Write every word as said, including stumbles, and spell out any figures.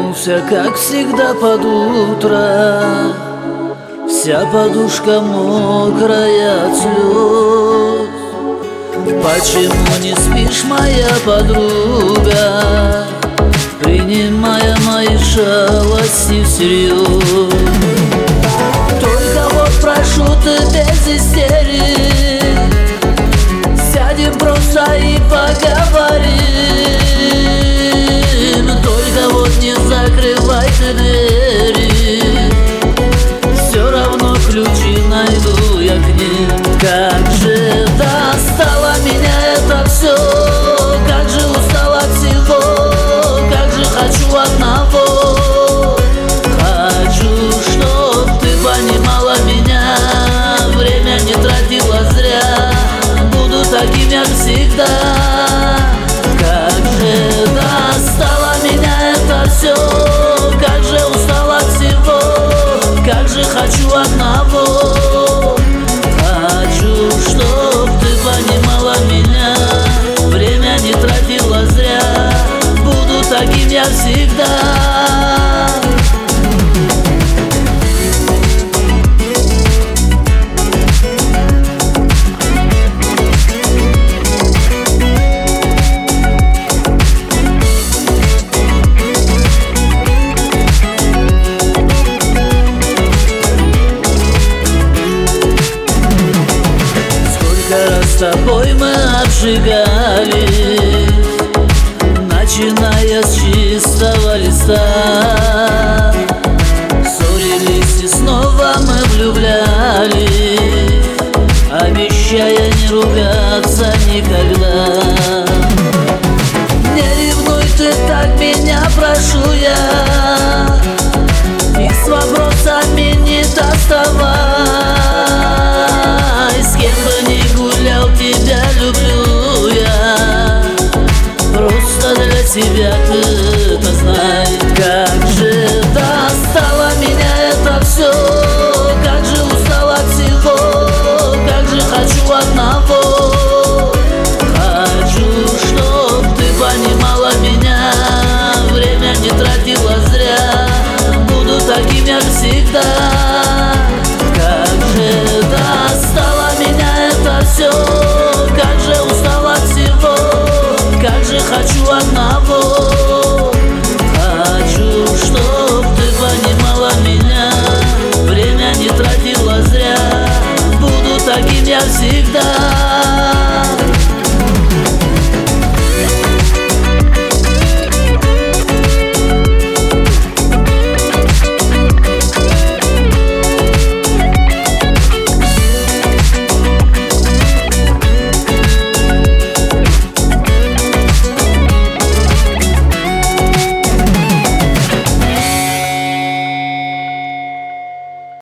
Проснулся, как всегда, под утро, вся подушка мокрая от слез. Почему не спишь, моя подруга, принимая мои шалости всерьез? Только вот прошу, ты без истерик, сядем просто и поговорим. Только вот не закрывай ты двери, все равно ключи найду я к ним. Как же достало меня это все, как же устал от всего, как же хочу одного. Хочу, чтоб ты понимала меня, время не тратила зря, буду таким, как всегда. Как же достало меня это все, как же устал от всего, как же хочу одного. Хочу, чтоб ты понимала меня, время не тратила зря, буду таким я всегда. С тобой мы обжигались, начиная с чистого листа. Ссорились и снова мы влюблялись, обещая не ругаться никогда. Не ревнуй ты так меня, прошу я, и с вопросами не доставай. С кем бы ни гулял, тебя люблю я, просто для тебя ты это знай. Как же достало меня это все, как же устал от всего, как же хочу одного. Хочу, чтоб ты понимала меня, время не тратила зря, буду таким, как всегда. Как же достало меня это все, как же устал от всего, как же хочу одного. Хочу, чтоб ты понимала меня, время не тратила зря, буду таким я всегда.